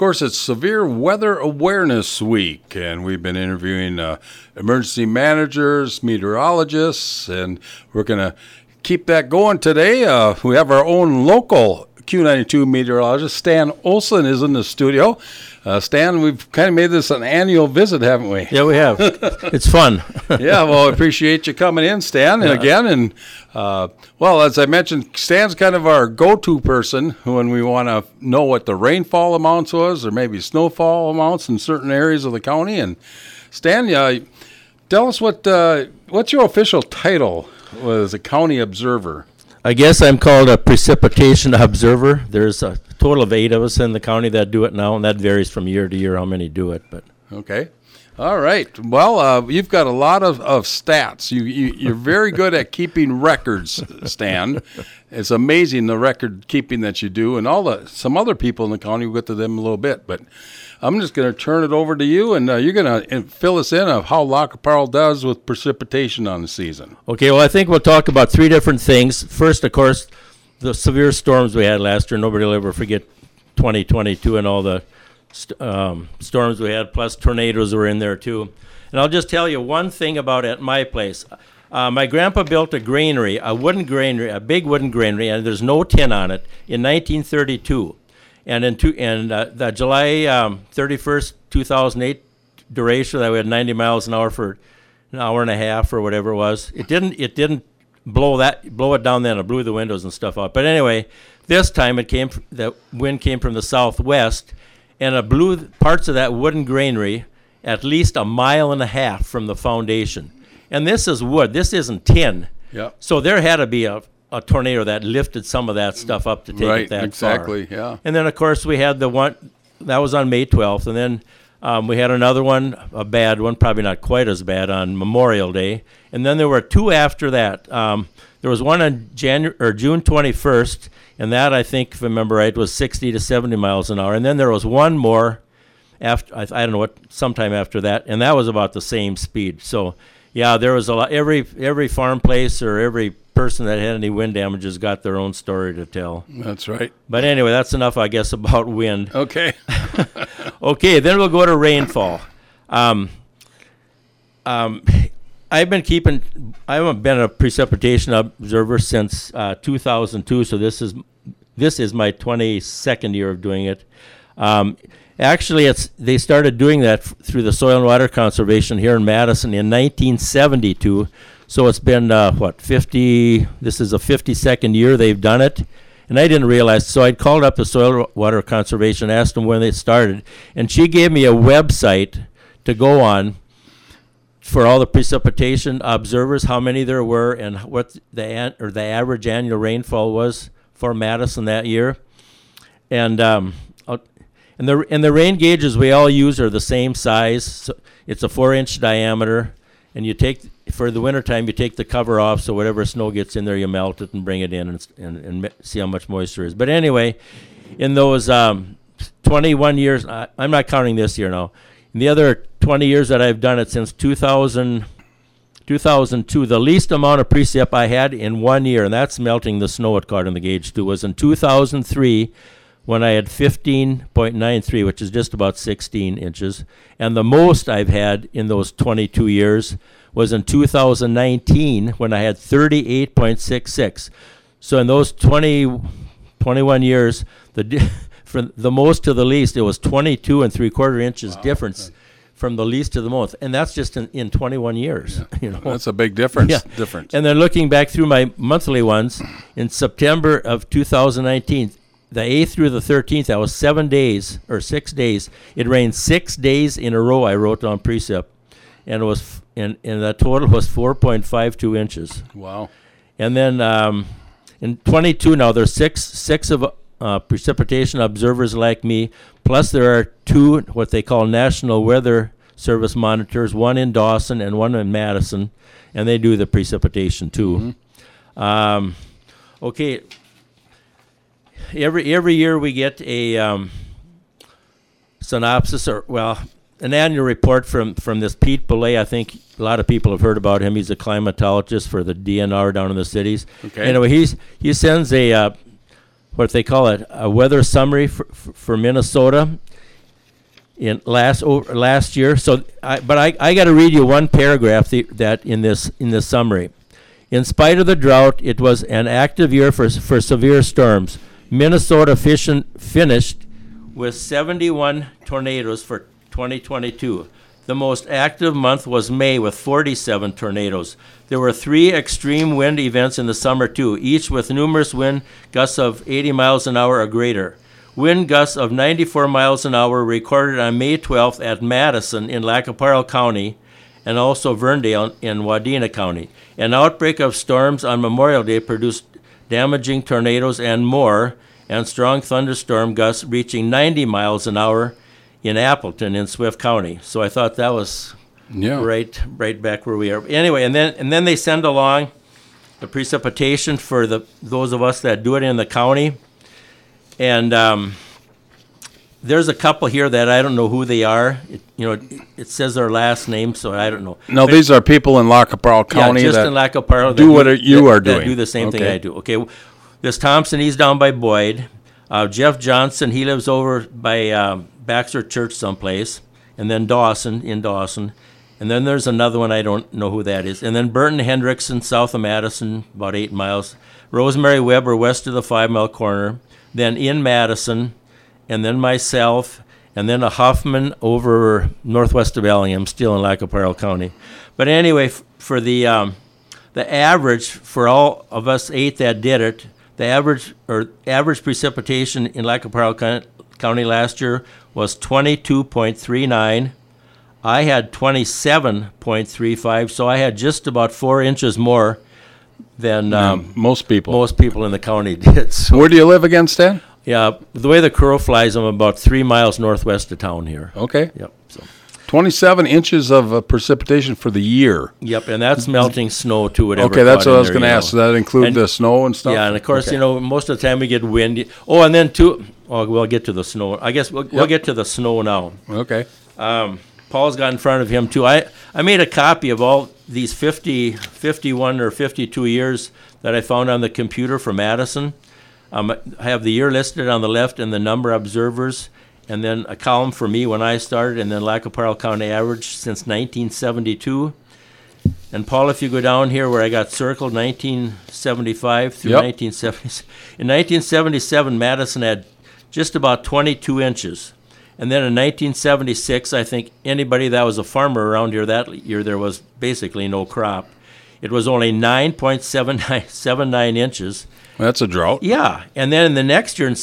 course, it's Severe Weather Awareness Week, and we've been interviewing emergency managers, meteorologists, and we're going to keep that going today. We have our own local Q92 meteorologist, Stan Olsen, is in the studio. Stan, we've kind of made this an annual visit, haven't we? Yeah, we have. It's fun. Yeah, well, I appreciate you coming in, Stan, and again. And, well, as I mentioned, Stan's kind of our go-to person when we want to know what the rainfall amounts was or maybe snowfall amounts in certain areas of the county. And, Stan, tell us what's your official title as a county observer? I guess I'm called a precipitation observer. There's a total of 8 of us in the county that do it now, and that varies from year to year how many do it. But okay. All right. Well, you've got a lot of stats. You're very good at keeping records, Stan. It's amazing the record keeping that you do, and some other people in the county. We'll get to them in a little bit, but I'm just going to turn it over to you, and you're going to fill us in of how Lac qui Parle does with precipitation on the season. Okay, well, I think we'll talk about 3 different things. First, of course, the severe storms we had last year. Nobody will ever forget 2022 and all the storms we had, plus tornadoes were in there too. And I'll just tell you one thing about at my place. My grandpa built a granary, a big wooden granary, and there's no tin on it, in 1932. And the July 31st, 2008 derecho that we had 90 miles an hour for an hour and a half or whatever it was, it didn't blow it down then. It blew the windows and stuff out. But anyway, this time the wind came from the southwest, and it blew parts of that wooden granary at least 1.5 miles from the foundation. And this is wood. This isn't tin. Yeah. So there had to be a tornado that lifted some of that stuff up to take it that exactly, far. Yeah. And then, of course, we had the one that was on May 12th, and then we had another one, a bad one, probably not quite as bad, on Memorial Day. And then there were 2 after that. There was one on June 21st, and that, I think, if I remember right, was 60 to 70 miles an hour. And then there was one more after, I don't know what, sometime after that, and that was about the same speed. So, yeah, there was a lot. Every farm place or every person that had any wind damages got their own story to tell. That's right. But anyway, that's enough, I guess, about wind. Okay. Okay, then we'll go to rainfall. I haven't been a precipitation observer since 2002, so this is my 22nd year of doing it. Actually, they started doing that through the Soil and Water Conservation here in Madison in 1972. So it's been, 50, this is a 52nd year they've done it. And I didn't realize, so I called up the Soil Water Conservation, asked them when they started, and she gave me a website to go on for all the precipitation observers, how many there were, and what the average annual rainfall was for Madison that year. And the rain gauges we all use are the same size. So it's a 4-inch diameter, and for the wintertime, you take the cover off, so whatever snow gets in there, you melt it and bring it in and see how much moisture is. But anyway, in those 21 years, I'm not counting this year now. In the other 20 years that I've done it since 2002, the least amount of precip I had in 1 year, and that's melting the snow it caught in the gauge too, was in 2003 when I had 15.93, which is just about 16 inches. And the most I've had in those 22 years was in 2019 when I had 38.66. So in those 21 years, from the most to the least, it was 22 3/4 inches difference from the least to the most. And that's just in 21 years. Yeah. That's a big difference. Yeah. And then looking back through my monthly ones, in September of 2019, the 8th through the 13th, that was 6 days. It rained 6 days in a row, I wrote on precip. And it was, and the total was 4.52 inches. Wow. And then in 22 now, there's six of precipitation observers like me, plus there are 2 what they call National Weather Service monitors, one in Dawson and one in Madison, and they do the precipitation too. Mm-hmm. Okay. Every year we get a synopsis, an annual report from this Pete Belay. I think a lot of people have heard about him. He's a climatologist for the DNR down in the cities. Okay. Anyway, he sends what they call it, a weather summary for Minnesota, in last year. So, I got to read you one paragraph that in this summary. In spite of the drought, it was an active year for severe storms. Minnesota finished with 71 tornadoes for 2022. The most active month was May with 47 tornadoes. There were 3 extreme wind events in the summer too, each with numerous wind gusts of 80 miles an hour or greater. Wind gusts of 94 miles an hour recorded on May 12th at Madison in Lac-qui-Parle County and also Verndale in Wadena County. An outbreak of storms on Memorial Day produced damaging tornadoes and more, and strong thunderstorm gusts reaching 90 miles an hour in Appleton in Swift County. So I thought that was right back where we are. Anyway, and then they send along the precipitation for those of us that do it in the county. And there's a couple here that I don't know who they are. It says their last name, so I don't know. No, but these are people in Lac-qui-Parle County just in Lac-qui-Parle do what you are doing. That do the same thing I do. Okay, this Thompson, he's down by Boyd. Jeff Johnson, he lives over by Baxter Church someplace. And then Dawson, in Dawson. And then there's another one, I don't know who that is. And then Burton Hendrickson, south of Madison, about 8 miles. Rosemary Weber, west of the 5 Mile Corner. Then in Madison, and then myself, and then a Huffman over northwest of Bellingham, still in Lac-qui-Parle County. But anyway, for the average for all of us 8 that did it, the average precipitation in Lac-qui-Parle County last year was 22.39. I had 27.35, so I had just about 4 inches more than most people in the county did. So, where do you live again, Stan? Yeah, the way the crow flies, I'm about 3 miles northwest of town here. Okay. Yep. So 27 inches of precipitation for the year. Yep, and that's melting snow too. Whatever. Okay, that's what I was going to ask. Does that include the snow and stuff? Yeah, and of course, most of the time we get wind. Oh, and then we'll get to the snow. I guess we'll get to the snow now. Okay. Paul's got in front of him too. I made a copy of all these 51 or 52 years that I found on the computer for Madison. I have the year listed on the left and the number of observers, and then a column for me when I started, and then Lac-qui-Parle County average since 1972. And Paul, if you go down here where I got circled 1975 through 1970, in 1977 Madison had just about 22 inches. And then in 1976, I think anybody that was a farmer around here that year, there was basically no crop. It was only 9.79 inches. That's a drought. Yeah, and then in the next year in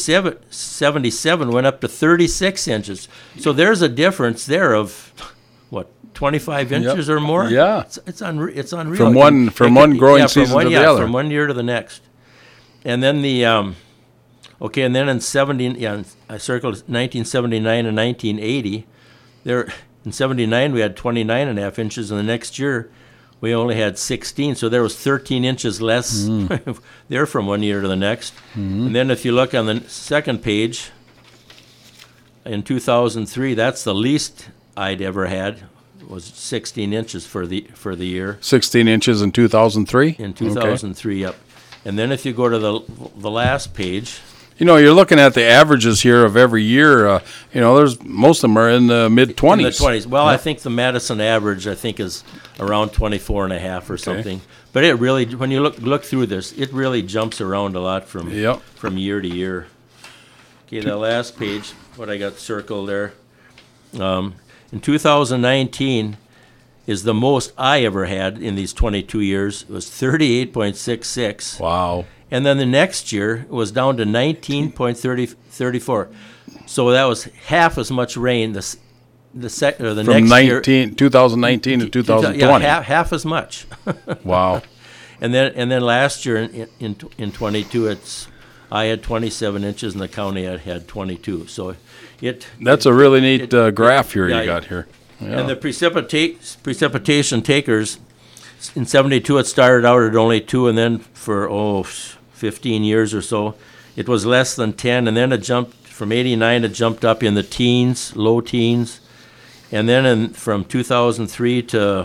77 went up to 36 inches. So there's a difference there of, 25 inches or more? Yeah. It's unreal. From one growing season to the other. From one year to the next. And then the, and then in I circled 1979 and 1980. There, in 79 we had 29.5 inches, and the next year we only had 16, so there was 13 inches less there from one year to the next. Mm-hmm. And then if you look on the second page, in 2003, that's the least I'd ever had, was 16 inches for the year. 16 inches in 2003? In 2003, Yep. And then if you go to the last page. You're looking at the averages here of every year. There's most of them are in the mid-20s. In the 20s. Well, I think the Madison average, is around 24.5 or something. But it really, when you look through this, it really jumps around a lot from year to year. Okay, the last page, what I got circled there. In 2019 is the most I ever had in these 22 years. It was 38.66. Wow. And then the next year it was down to 19.34. So that was half as much rain the next year. From 2019 to 2020. Yeah, half as much. Wow. And then last year in 22, I had 27 inches and the county had 22. So that's a really neat graph here you got here. Yeah. And the precipitation takers, in 72 it started out at only 2, and then for 15 years or so it was less than 10, and then it jumped from 89, it jumped up in the teens, low teens, and then from 2003 to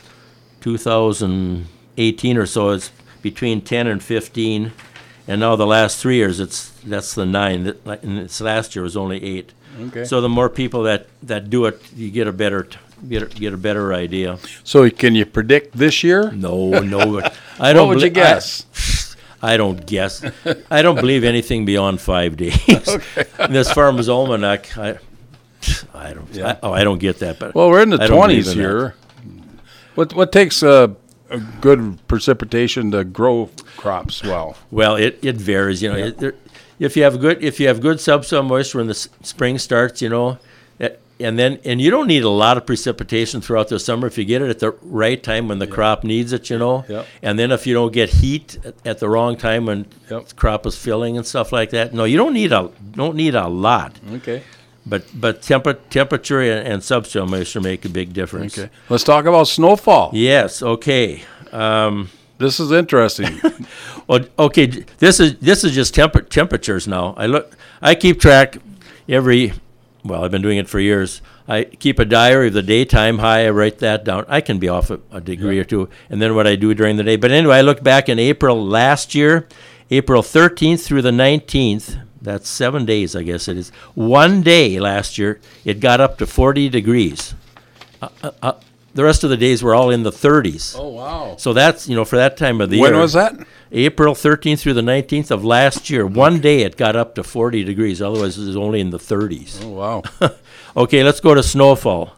2018 or so it's between 10 and 15, and now the last 3 years that's the 9, and this last year was only 8. Okay. So the more people that do it, you get a better get a better idea. So can you predict this year? No, I don't. What would you guess? I don't guess. I don't believe anything beyond 5 days. Okay. This Farmer's Almanac, I don't. Yeah. I don't get that. But Well, we're in the I don't believe 20s in here. What takes a good precipitation to grow crops well? Well, it varies. If you have good subsoil moisture when the spring starts, and you don't need a lot of precipitation throughout the summer if you get it at the right time when the crop needs it, Yep. And then if you don't get heat at the wrong time when the crop is filling and stuff like that, no, you don't need a lot. Okay. But temperature and subsoil moisture make a big difference. Okay. Let's talk about snowfall. Yes. Okay. This is interesting. Well, okay. This is just temperatures now. I keep track I've been doing it for years. I keep a diary of the daytime high. I write that down. I can be off a degree or two, and then what I do during the day. But anyway, I looked back in April last year, April 13th through the 19th. That's 7 days, I guess it is. One day last year, it got up to 40 degrees. The rest of the days were all in the 30s. Oh, wow. So that's, for that time of the year. When was that? April 13th through the 19th of last year. One day it got up to 40 degrees. Otherwise, it was only in the 30s. Oh, wow. Okay, let's go to snowfall.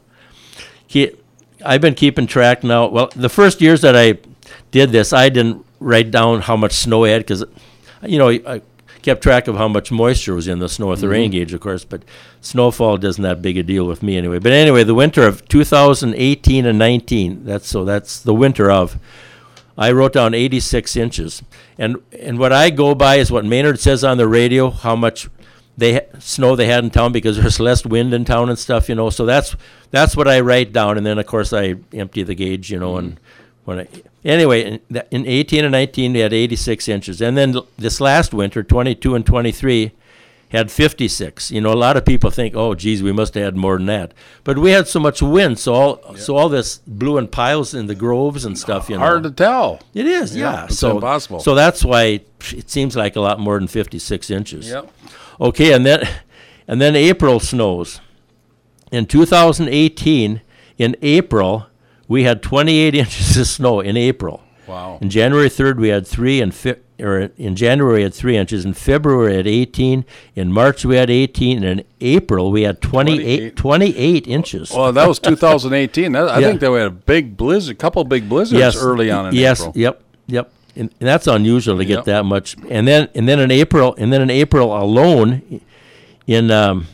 I've been keeping track now. Well, the first years that I did this, I didn't write down how much snow I had because, I kept track of how much moisture was in the snow with the rain gauge, of course, but snowfall isn't that big a deal with me anyway. But anyway, the winter of 2018 and 19, that's the winter of, I wrote down 86 inches. And what I go by is what Maynard says on the radio, how much snow they had in town because there's less wind in town and stuff, So that's what I write down, and then, of course, I empty the gauge, and anyway, in 18 and 19, we had 86 inches. And then this last winter, 22 and 23, had 56. A lot of people think, oh, geez, we must have had more than that. But we had so much wind, so all this blew in piles in the groves and stuff, Hard to tell. It is, yeah. It's impossible. So that's why it seems like a lot more than 56 inches. Yep. Okay, and then April snows. In 2018, in April, we had 28 inches of snow in April. Wow. In January 3rd, we had 3, in January we had 3 inches. In February we had 18. In March we had 18. And in April we had 28 inches. Well, that was 2018. I think that we had a big blizzard, couple big blizzards early on in April. Yep. And that's unusual to get that much. And then in April alone, in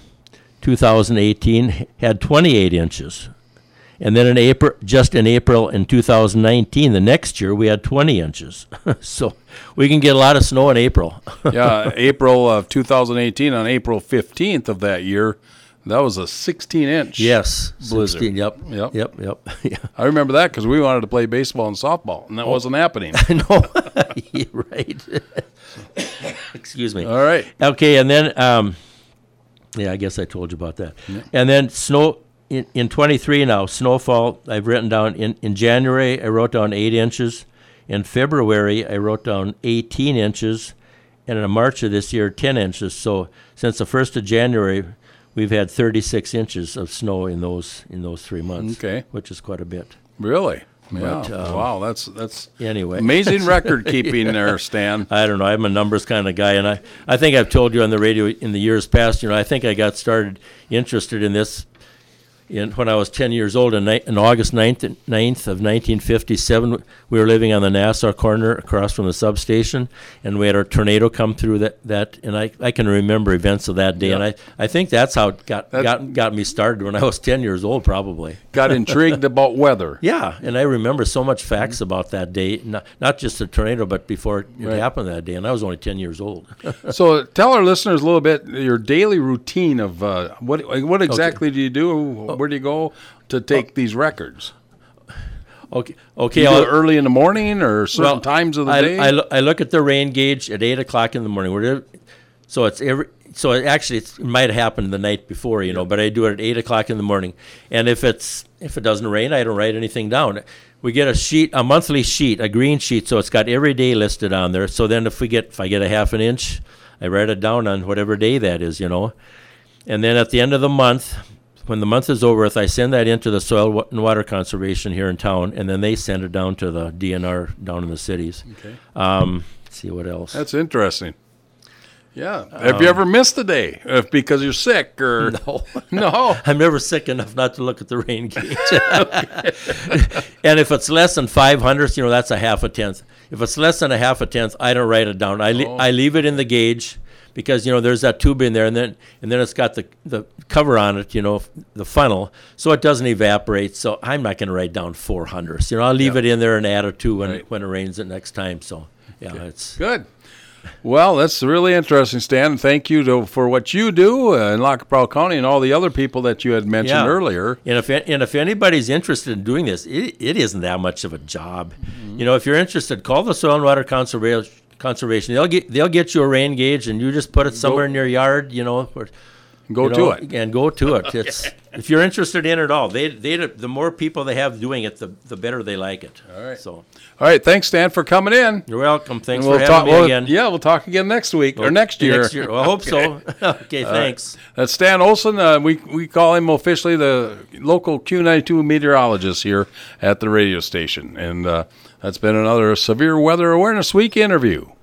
2018, had 28 inches. And then in April in 2019, the next year, we had 20 inches. So we can get a lot of snow in April. Yeah, April of 2018, on April 15th of that year, that was a 16-inch blizzard. 16, yep. Yeah. I remember that because we wanted to play baseball and softball, and that wasn't happening. I know. You're right. Excuse me. All right. Okay, and then, I guess I told you about that. Yeah. And then snow. In 23 now, snowfall, I've written down, in January, I wrote down 8 inches. In February, I wrote down 18 inches. And in March of this year, 10 inches. So since the 1st of January, we've had 36 inches of snow in those 3 months. Okay. Which is quite a bit. Really? Yeah. But, wow, that's anyway. Amazing record keeping there, Stan. I don't know. I'm a numbers kind of guy, and I think I've told you on the radio in the years past, I think I got interested in this when I was 10 years old. On August 9th of 1957, we were living on the Nassau corner across from the substation, and we had a tornado come through that and I can remember events of that day, and I think that's how it got me started when I was 10 years old, probably. Got intrigued about weather. Yeah, and I remember so much facts about that day, not just the tornado, but before it happened that day, and I was only 10 years old. So tell our listeners a little bit your daily routine of what exactly do you do? Where do you go to take these records? Okay. You do it early in the morning or certain times of the day? I look at the rain gauge at 8 o'clock in the morning. So it might have happened the night before, but I do it at 8 o'clock in the morning. And if it doesn't rain, I don't write anything down. We get a monthly sheet, a green sheet, so it's got every day listed on there. So then if I get a half an inch, I write it down on whatever day that is, And then at the end of the month, when the month is over, I send that into the Soil and Water Conservation here in town, and then they send it down to the DNR down in the cities. Okay. Let's see what else. That's interesting. Yeah. Have you ever missed a day because you're sick or No. no? I'm never sick enough not to look at the rain gauge. And if it's less than 500ths, that's a half a tenth. If it's less than a half a tenth, I don't write it down. I leave it in the gauge because there's that tube in there, and then it's got the cover on it, the funnel, so it doesn't evaporate. So I'm not going to write down 400ths. I'll leave it in there and add a 2 when it rains the next time. So it's good. Well, that's really interesting, Stan. Thank you for what you do in Lac qui Parle County and all the other people that you had mentioned earlier. And if anybody's interested in doing this, it isn't that much of a job. Mm-hmm. If you're interested, call the Soil and Water Conservation. They'll get you a rain gauge, and you just put it somewhere in your yard. Go to it. It's if you're interested in it at all. The more people they have doing it, the better they like it. All right. So. All right. Thanks, Stan, for coming in. You're welcome. Thanks for having me again. Yeah, we'll talk again next week or next year. Next year. Well, I hope so. Okay. Thanks. Right. That's Stan Olson. We call him officially the local Q92 meteorologist here at the radio station, and that's been another Severe Weather Awareness Week interview.